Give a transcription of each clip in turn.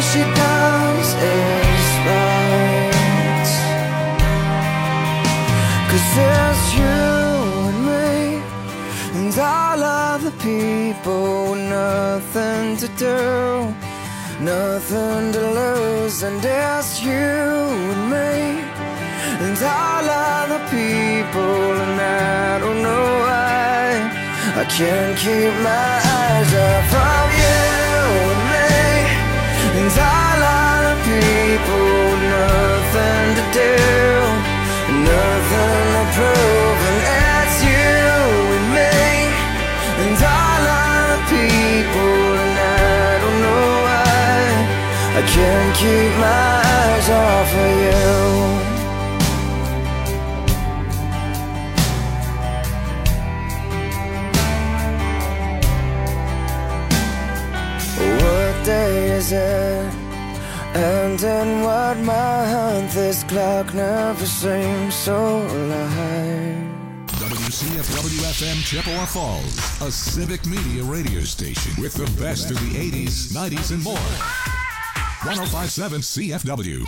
she does is right. 'Cause there's you and me and all other people with nothing to do, nothing to lose. And there's you and me and all other people, and I don't know why I can't keep my eyes off of you and me and all other people with nothing to do, nothing to prove. And it's you and me and all other people, and I don't know why I can't keep my eyes off of you. What day is it? And in what month? This clock never seems so alive. WCFW-FM Chippewa Falls, a civic media radio station with the best of the 80s, 90s, and more. 105.7 CFW.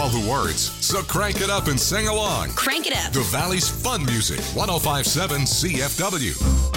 all the words, so crank it up and sing along. Crank it up. The Valley's fun music, 105.7 CFW.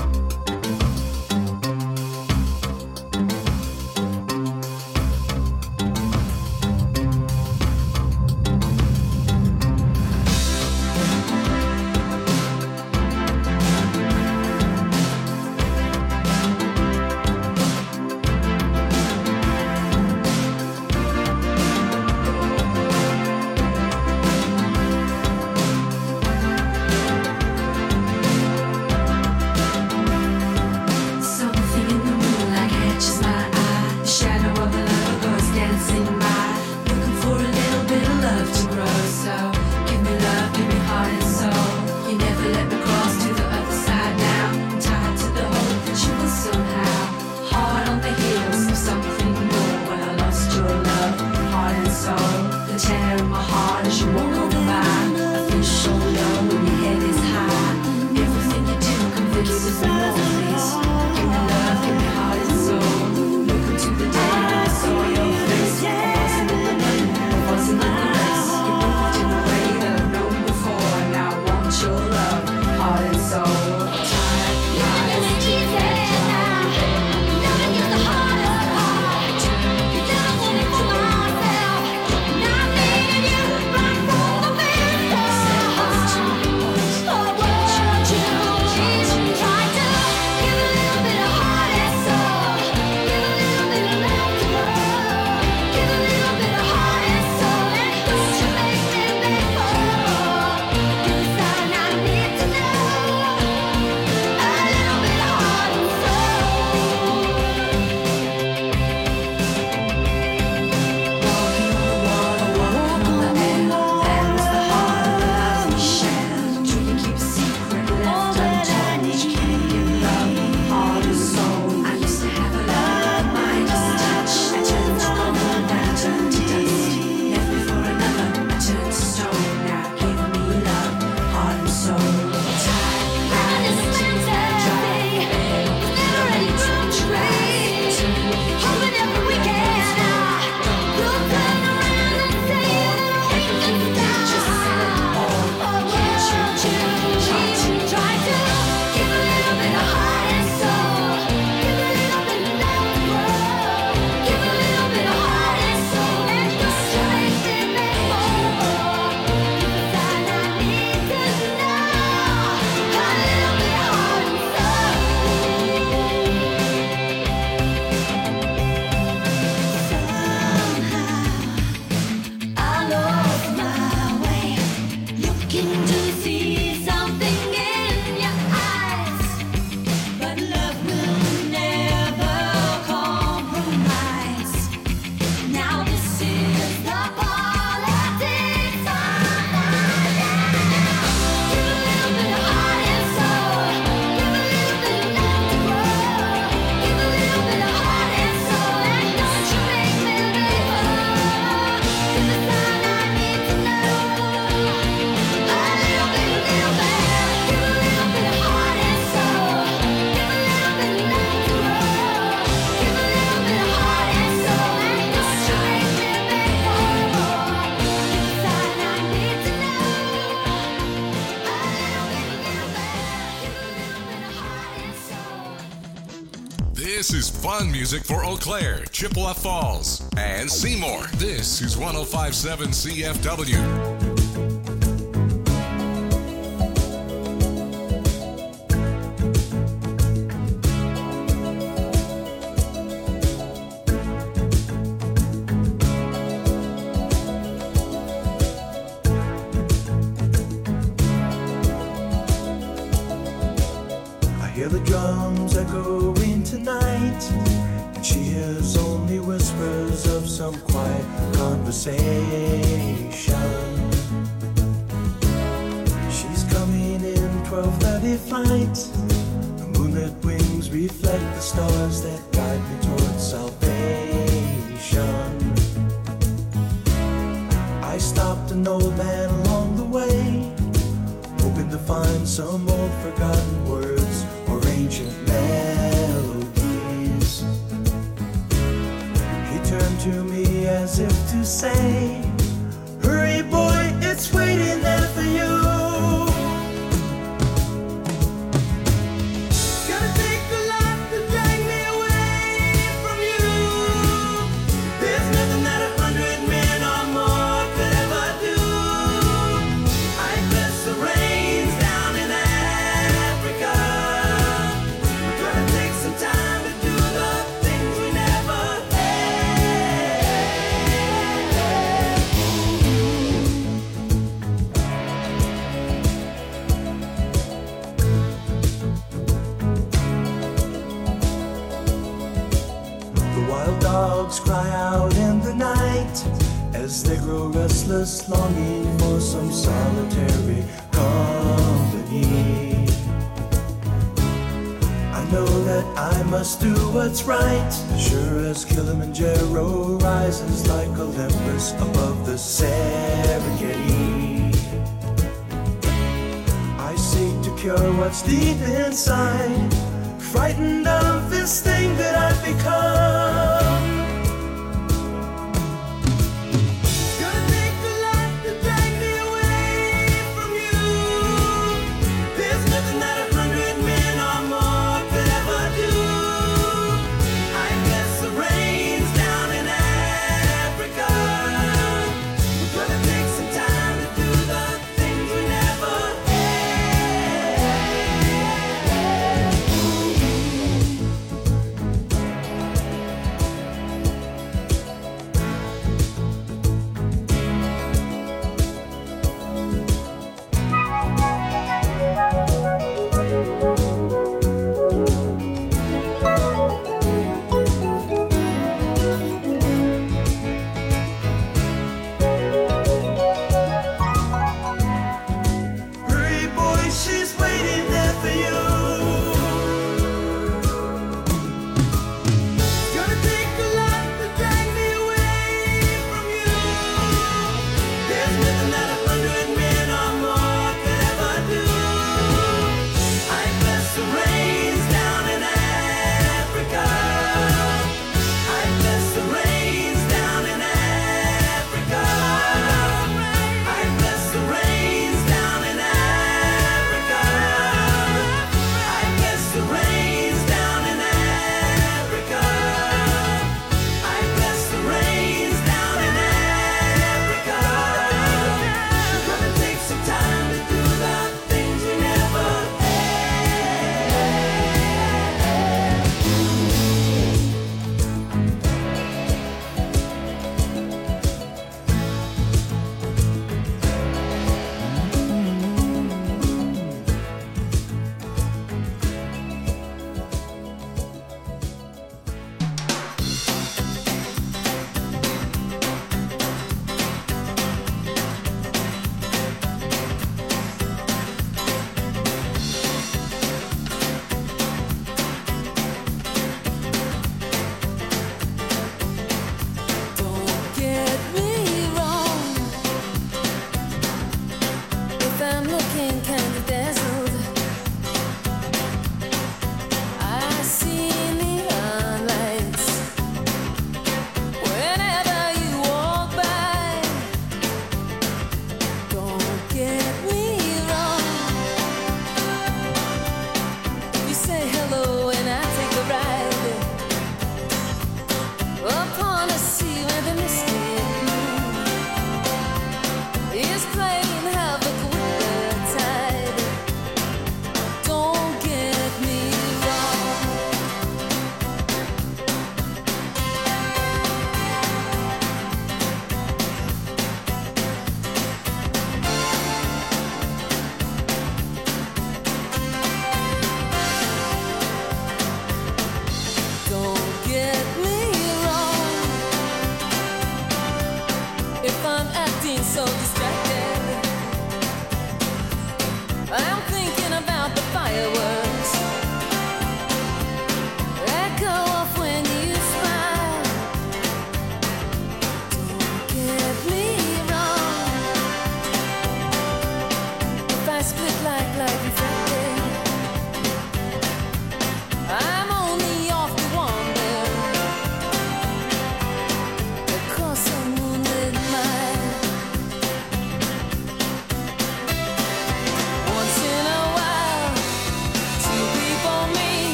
This is fun music for Eau Claire, Chippewa Falls, and Seymour. This is 105.7 CFW. Hear the drums echoing tonight, and she hears only whispers of some quiet conversation. She's coming in 12:30 flight. The moonlit wings reflect the stars that guide me towards salvation. I stopped an old man along the way, hoping to find some old forgotten words or ancient melodies. He turned to me as if to say, hurry dogs cry out in the night as they grow restless, longing for some solitary company. I know that I must do what's right, sure as Kilimanjaro rises like Olympus above the Serengeti. I seek to cure what's deep inside, frightened of this thing that I've become. Gonna take a lot to drag me away from you. There's nothing that 100 men or more could ever do. I guess the rain's down in Africa. We're gonna take some time to do the things we never had.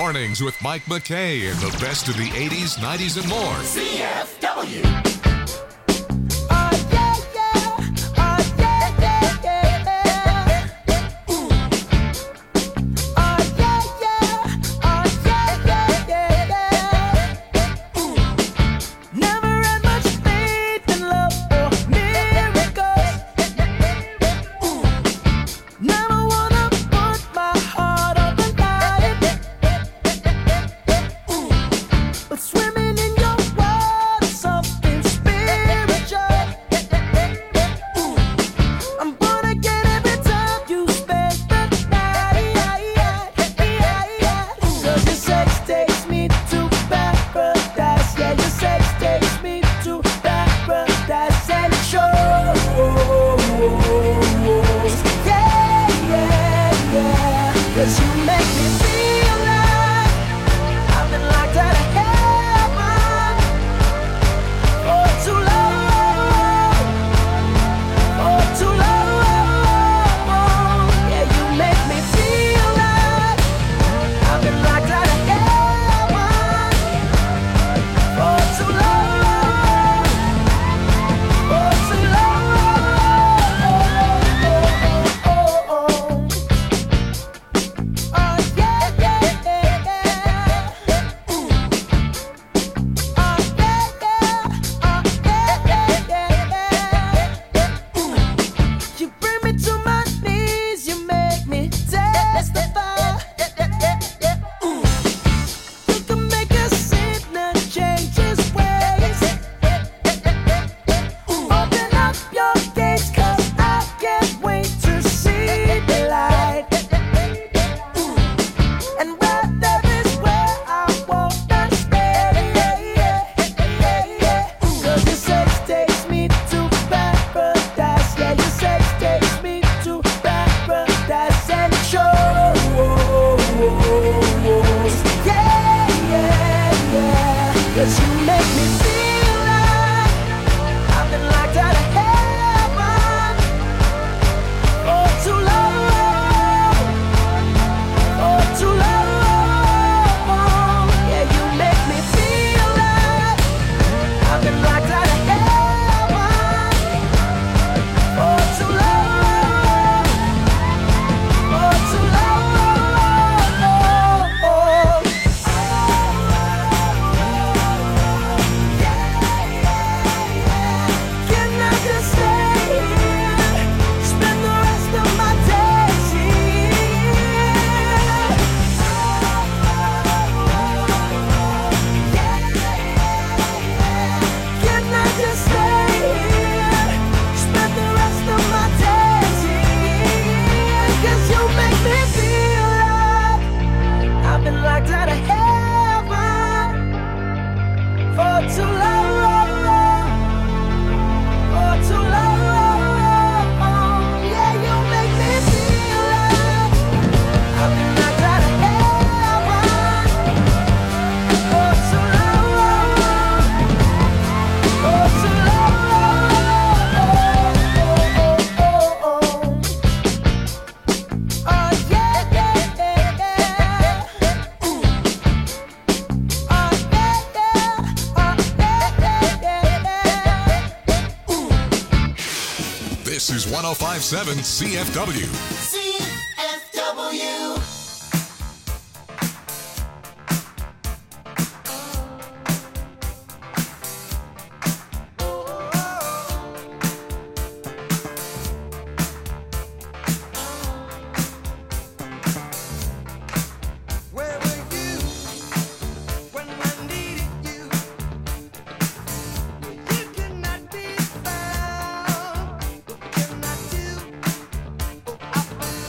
Mornings with Mike McKay and the best of the 80s, 90s, and more. CFW. Swimming in your world, something spiritual. I'm born again every time you spend the night. 'Cause your sex takes me to paradise. Yeah, your sex takes me to paradise, and it shows. Yeah. 'Cause you make me feel like I've been locked out of heaven for too long, Yeah, you make me feel like I've been locked out of heaven for too long, You bring me to my knees, you make me testify. You can make a sinner change his ways. Open up your gates, 'cause I can't wait to see the light. And where there is where I wanna stay. 'Cause your sex takes me to paradise. Yeah, your sex takes me to paradise, and it shows. Yeah. 'Cause you make me feel like I've been locked out of heaven for too long. Yeah, you make me feel like I've been locked out of heaven for too long. Can I just stay here, spend the rest of my days here? Can I just stay here, spend the rest of my days here? 'Cause you make me feel like I've been locked out of heaven for too long. Yeah, you make me feel like I've been locked out of heaven for too long. This is 1057 CFW. CFW. Where were you when I needed you? You cannot be found. What can I do? Oh, I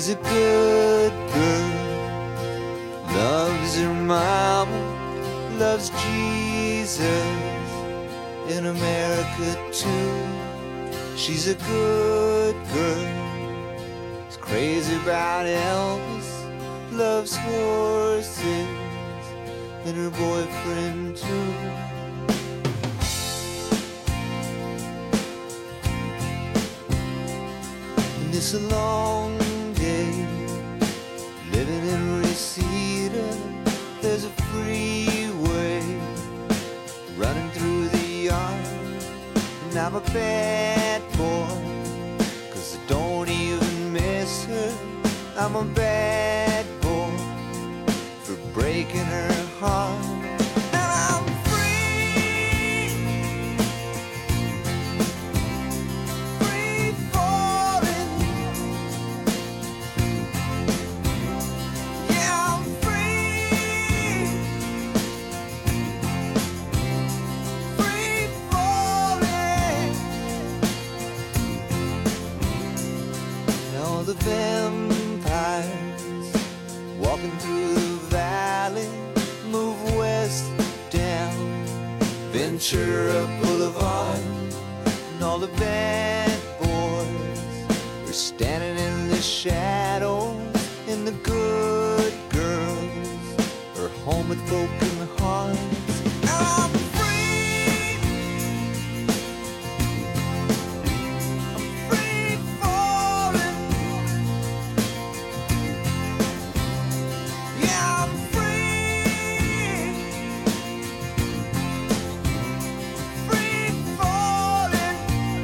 She's a good girl, loves her mama, loves Jesus, in America too. She's a good girl, is crazy about Elvis, loves horses, and her boyfriend too. And it's a long day, living in Reseda. There's a freeway running through the yard, and I'm a bad boy, 'cause I don't even miss her. I'm a bad boy for breaking her heart. And I'm free, free falling. Yeah, I'm free, free falling. Now the vampires walking through the valley move west down Ventura Boulevard, and all the bad boys are standing in the shadows, and the good girls are home with broken hearts. I'm free, I'm free falling. Yeah, I'm free, free falling.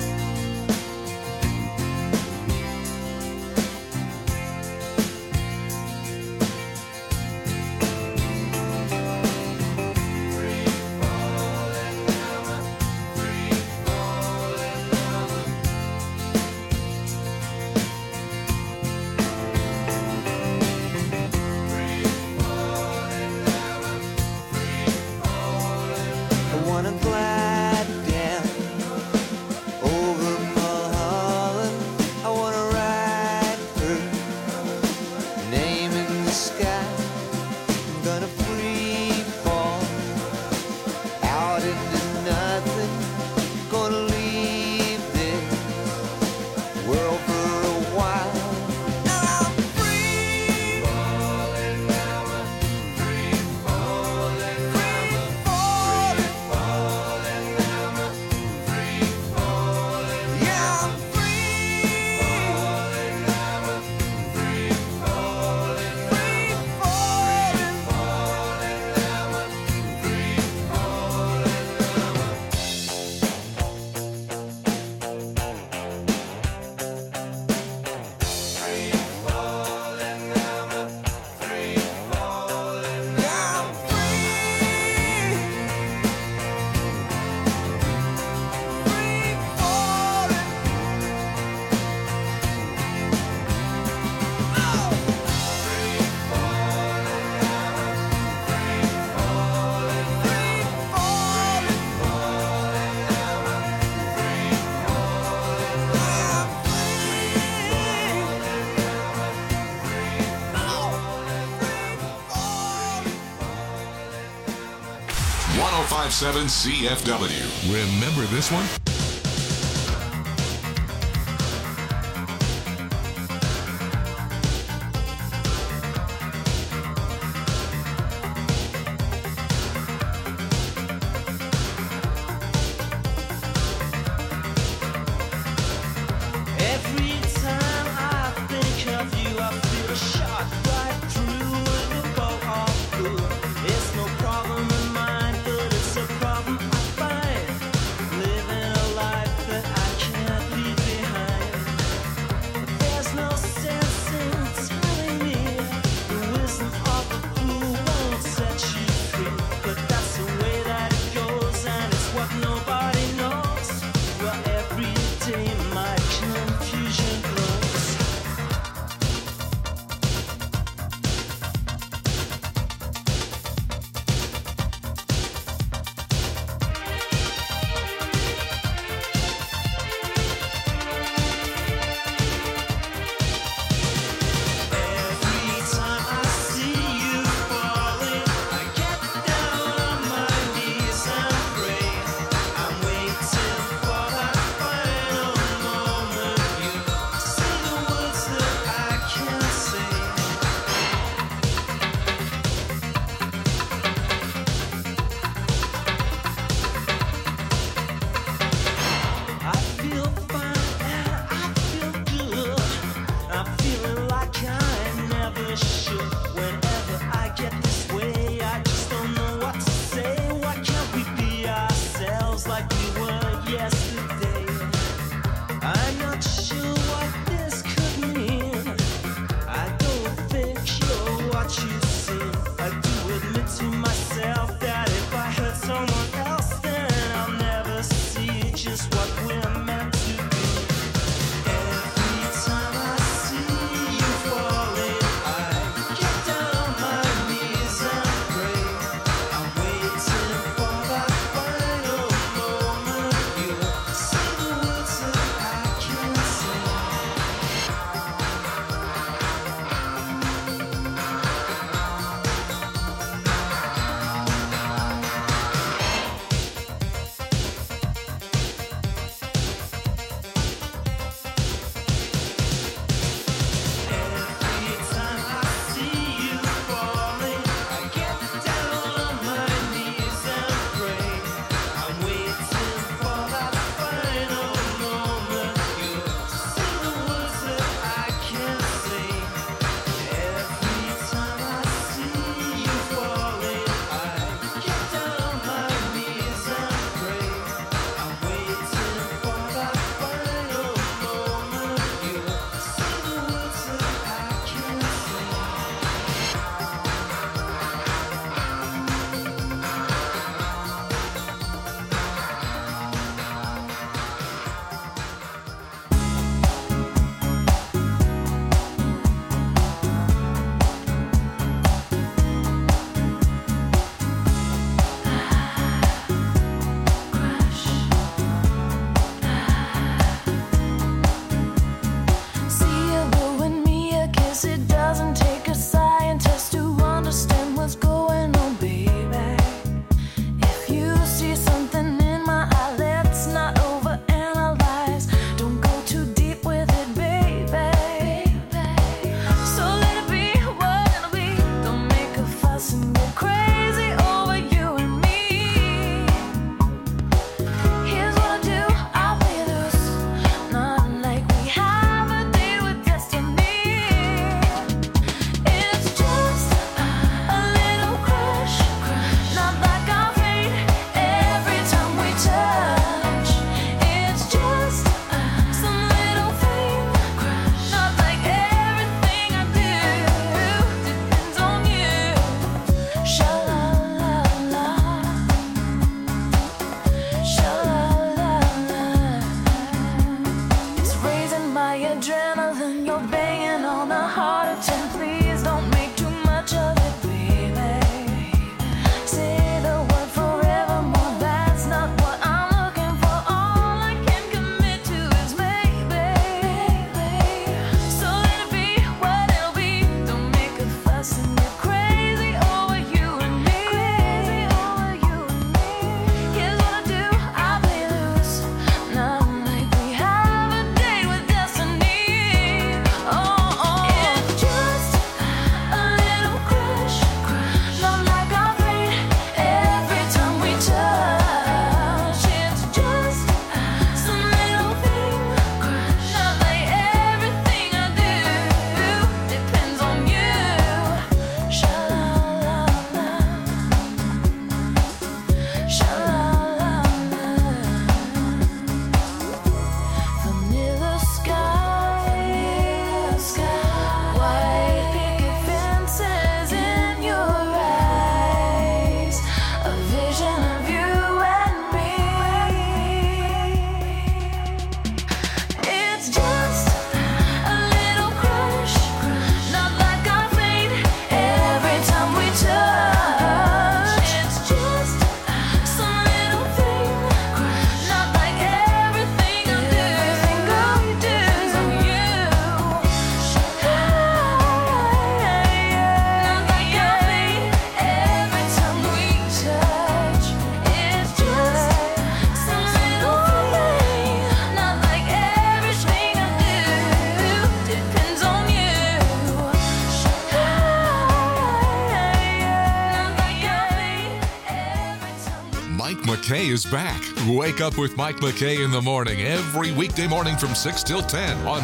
I wanna glide down over Mulholland. I wanna write her name in the sky. I'm gonna free fall out into nothing. Gonna leave this world for a while. And I'm free, falling, free falling, free falling. Yeah, I'm free, free falling, free .7 CFW. Remember this one? Every time I think of you, I feel a shot right through the bow of good. It's no problem in mine, but it's a problem I find living McKay is back. Wake up with Mike McKay in the morning every weekday morning from 6 till 10 on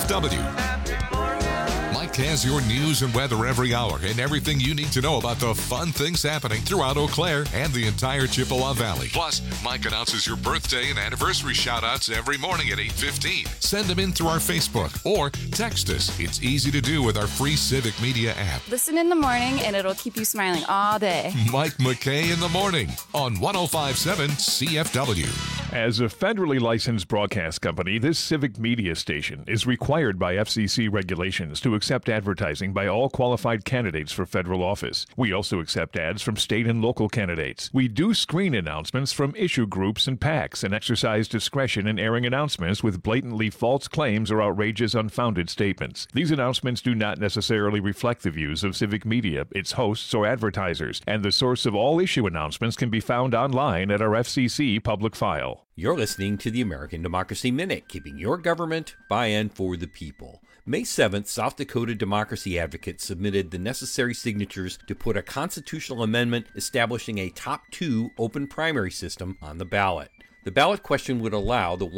CFW. Mike has your news and weather every hour and everything you need to know about the fun things happening throughout Eau Claire and the entire Chippewa Valley. Plus, Mike announces your birthday and anniversary shout-outs every morning at 8:15. Send them in through our Facebook or text us. It's easy to do with our free Civic Media app. Listen in the morning and it'll keep you smiling all day. Mike McKay in the morning on 105.7 CFW. As a federally licensed broadcast company, this Civic Media station is required by FCC regulations to accept advertising by all qualified candidates for federal office. We also accept ads from state and local candidates. We do screen announcements from issue groups and PACs and exercise discretion in airing announcements with blatantly false claims or outrageous unfounded statements. These announcements do not necessarily reflect the views of Civic Media, its hosts, or advertisers, and the source of all issue announcements can be found online at our FCC public file. You're listening to the American Democracy Minute, keeping your government by and for the people. May 7th, South Dakota democracy advocates submitted the necessary signatures to put a constitutional amendment establishing a top 2 open primary system on the ballot. The ballot question would allow the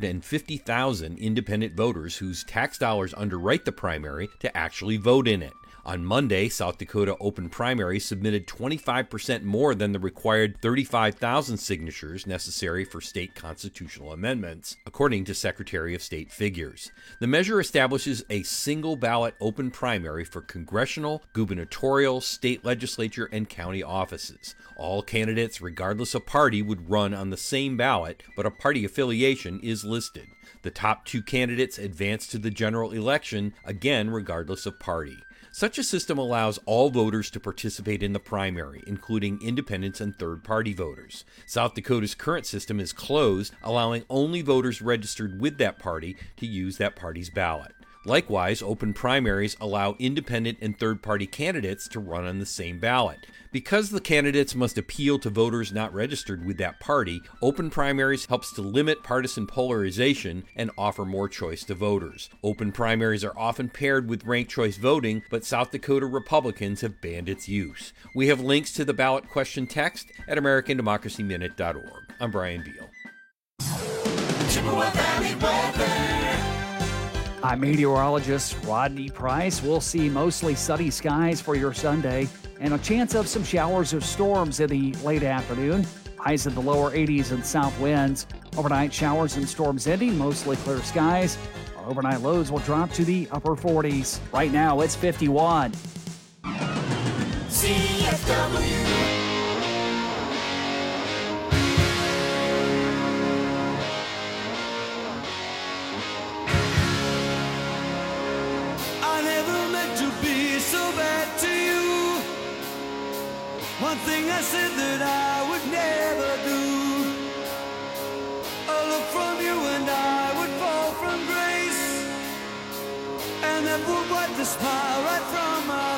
150,000 independent voters whose tax dollars underwrite the primary to actually vote in it. On Monday, South Dakota open primary submitted 25% more than the required 35,000 signatures necessary for state constitutional amendments, according to Secretary of State figures. The measure establishes a single ballot open primary for congressional, gubernatorial, state legislature, and county offices. All candidates, regardless of party, would run on the same ballot, but a party affiliation is listed. The top 2 candidates advance to the general election, again regardless of party. Such a system allows all voters to participate in the primary, including independents and third-party voters. South Dakota's current system is closed, allowing only voters registered with that party to use that party's ballot. Likewise, open primaries allow independent and third-party candidates to run on the same ballot. Because the candidates must appeal to voters not registered with that party, open primaries helps to limit partisan polarization and offer more choice to voters. Open primaries are often paired with ranked choice voting, but South Dakota Republicans have banned its use. We have links to the ballot question text at AmericanDemocracyMinute.org. I'm Brian Beal. Chippewa Valley weather. I'm meteorologist Rodney Price. We'll see mostly sunny skies for your Sunday and a chance of some showers or storms in the late afternoon. Highs in the lower 80s and south winds. Overnight showers and storms ending, mostly clear skies. Our overnight lows will drop to the upper 40s. Right now, it's 51. CFW. One thing I said that I would never do. A look from you and I would fall from grace, and that would wipe the smile right from my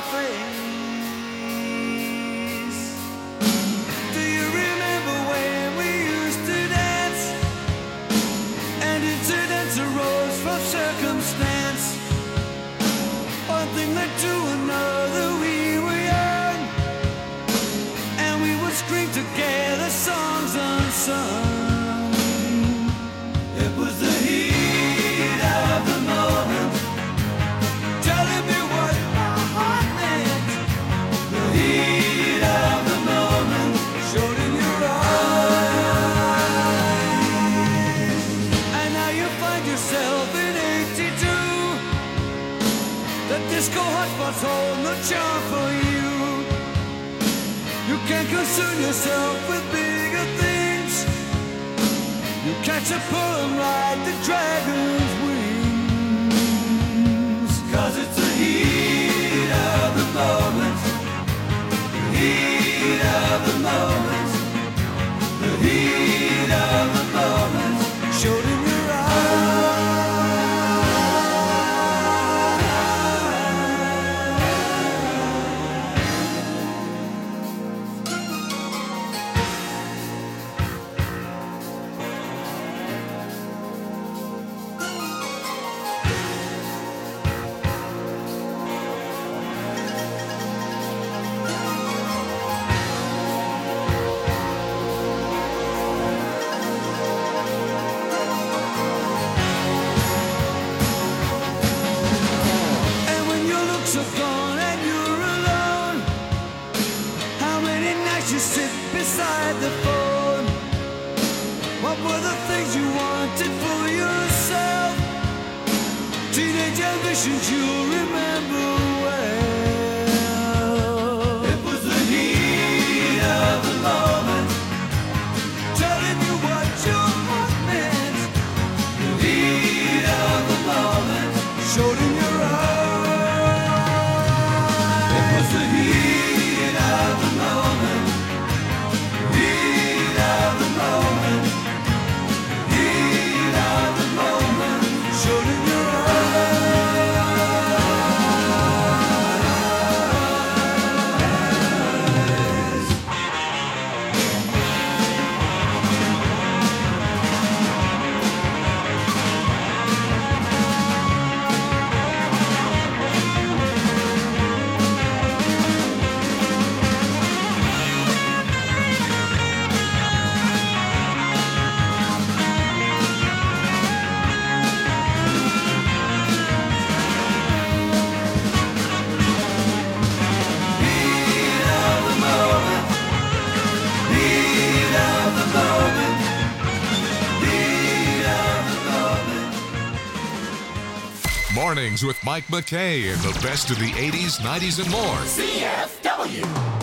face. Do you remember when we used to dance, and incidents arose from circumstance? One thing led to another, we were young, and we would scream together songs unsung. It was the heat of the moment, telling me what my heart meant. The heat of the moment showed in your eyes. And now you find yourself in 82. The disco hotspots hold no charm for you. You can't concern yourself with bigger things. You catch a pull and ride the dragon's wings. 'Cause it's the heat of the moment. The heat of the moment. The heat of the moment showed in your eyes. What were the things you wanted for yourself? Teenage ambitions you'll remember well. It was the heat of the moment, telling you what your heart meant. The heat of the moment showed in your eyes. It was the heat of the moment, heat of the moment, heat of the moment showed in your Mornings with Mike McKay and the best of the 80s, 90s, and more. CFW.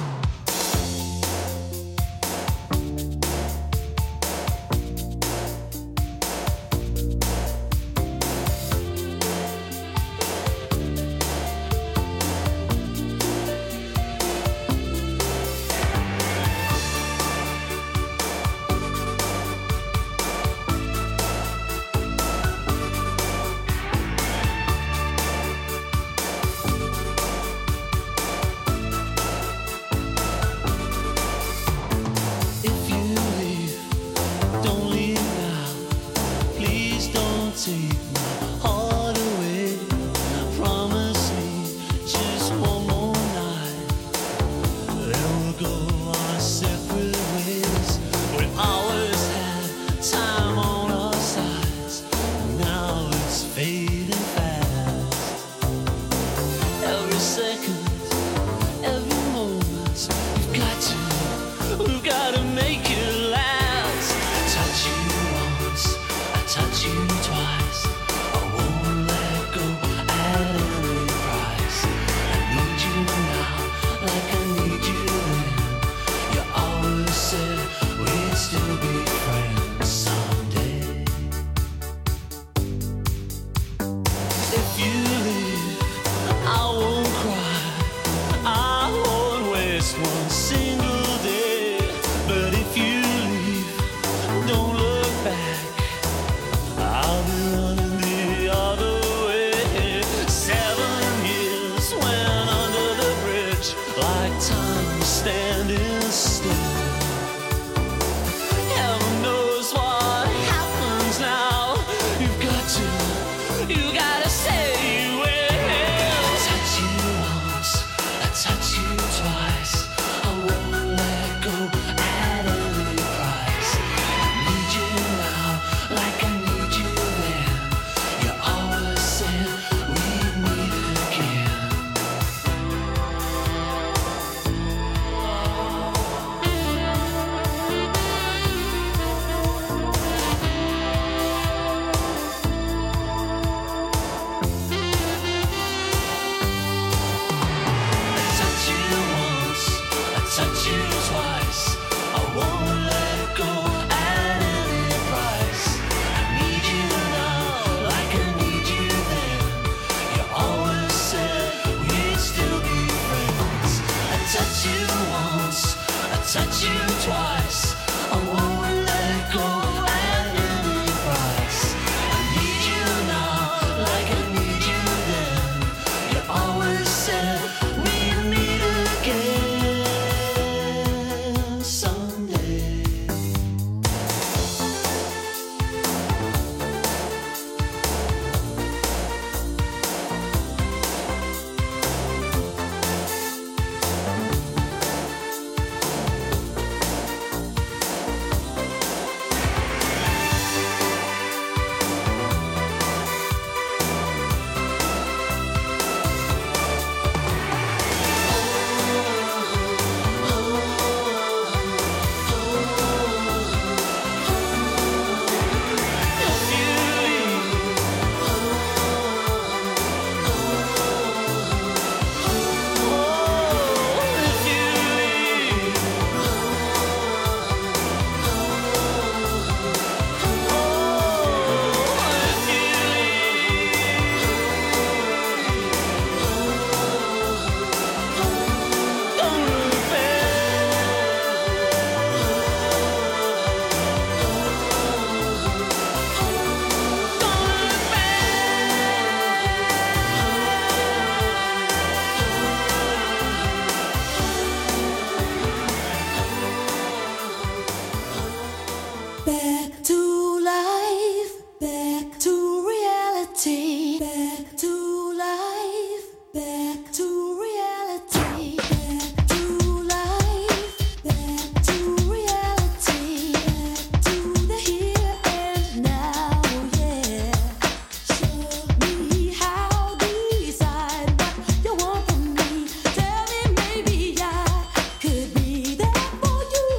If you leave, don't leave now. Please don't take my heart away. Promise me just one more night. Then we'll go our separate ways. We always had time on our sides. Now it's fading fast. Every second, every moment, we've got to make it last. I touch you once, I touch you twice. I won't let go at any price. I need you now, like I need you then. You always said we'd still be friends someday. If you leave, I won't cry, I won't waste one single day. But if you leave, don't look back. I'll be running the other way. 7 years went under the bridge, like time was standing still. Heaven knows what happens now. You gotta say you will. I touch you once, I touch you twice. I won't let go at any price. I need you now, Back to life, back to reality, back to life, back to reality, back to life, back to reality, back to the here and now, yeah. Show me how, decide what you want from me. Tell me maybe I could be there for you.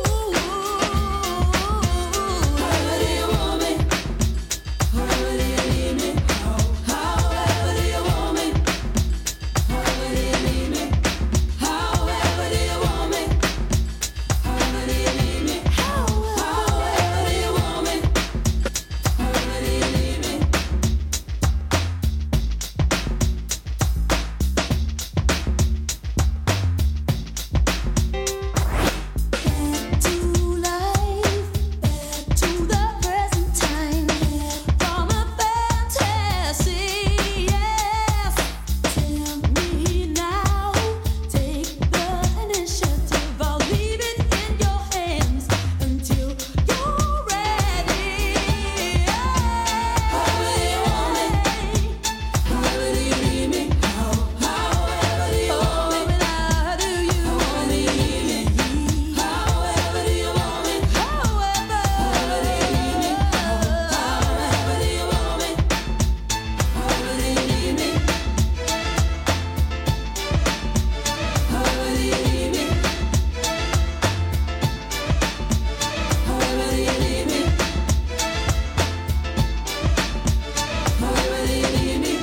However do you want me? However do you need me? However do you want me? However do you need me? However do you want me? However do you need me? However do you want me? However do you need me? Back to life, back to the present time, from a fantasy, yes. Tell me now, take the initiative. I'll leave it in your hands until you're ready. However do you want me? However do you need me? However do you want me? How do you want me? However do you want me? However do you need me? However do you want me? However do you need me? However do you need me? However do you need me? However do you need me?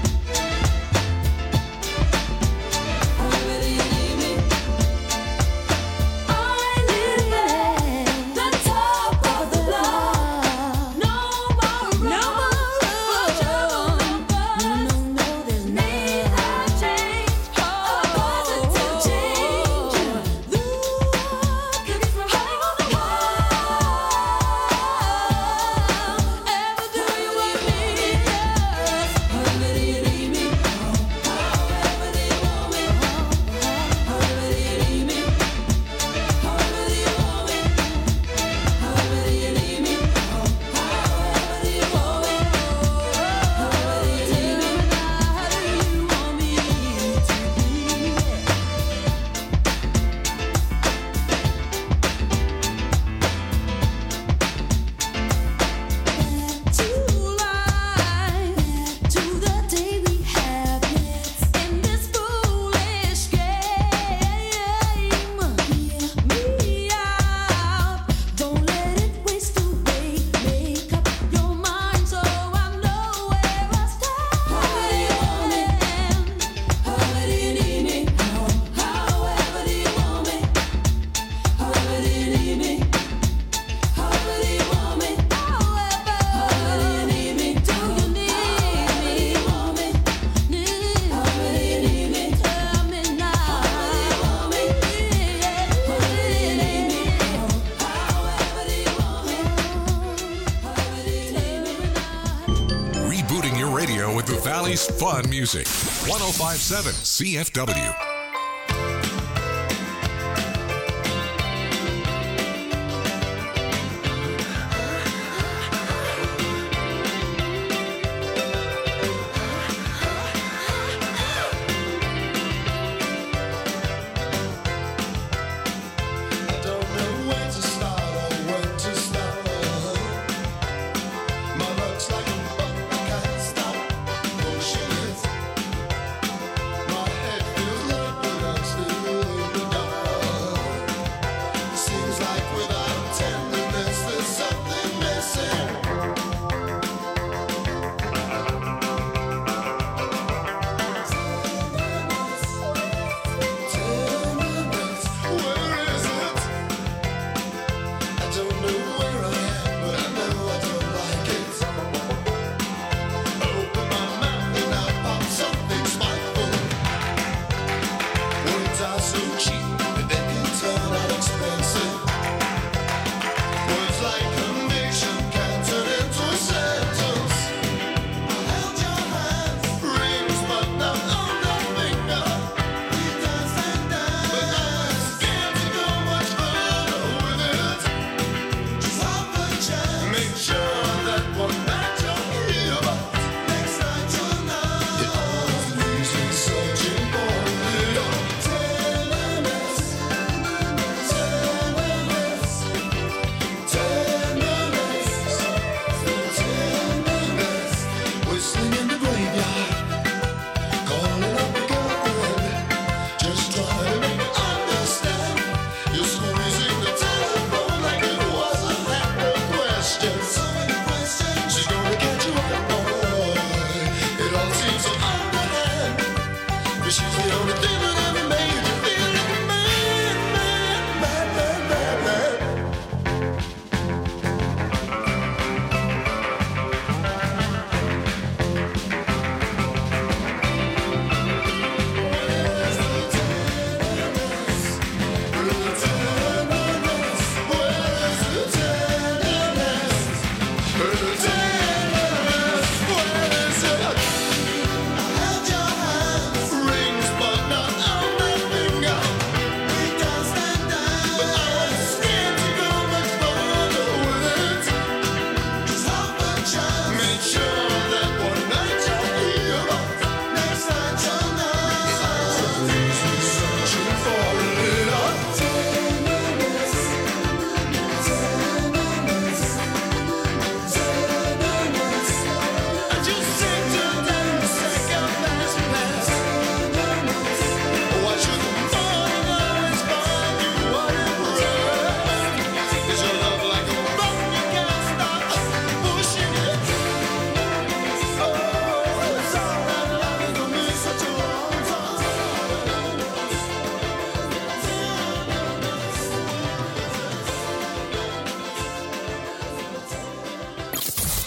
However do you need me? I live at the top of the block. No more room for trouble and buzz. No, there's need a change, a positive change. Look at me from high on the wall. Ever do you want me? Yes. However do you need me? However do you want me? However do you need me? However do you want me? However do you need me? However do you want me? However do you need me? How do you want me Back to life, back to the day we have in this foolish game. Hear me out, don't let it waste away. Make up your mind so I know where I stand. However do you want me? However do you need me? However do you want me? However do you need me? However do you want me? However do you need me? Do you need me? Want me? However do you need me? Tell me now. However do you want me? However do you need me? However do you want me? However do you need me? Rebooting your radio with the Valley's fun music. 1057 CFW. I don't know where to start or when to stop. My luck's like a buck, I can't stop. Motion is. My head feels like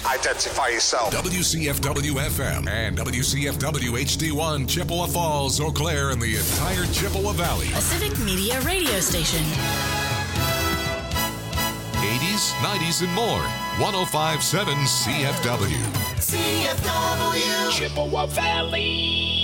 identify yourself. WCFW FM and WCFW HD1, Chippewa Falls, Eau Claire, and the entire Chippewa Valley. A Civic Media radio station. 80s, 90s, and more. 105.7 CFW. CFW. Chippewa Valley.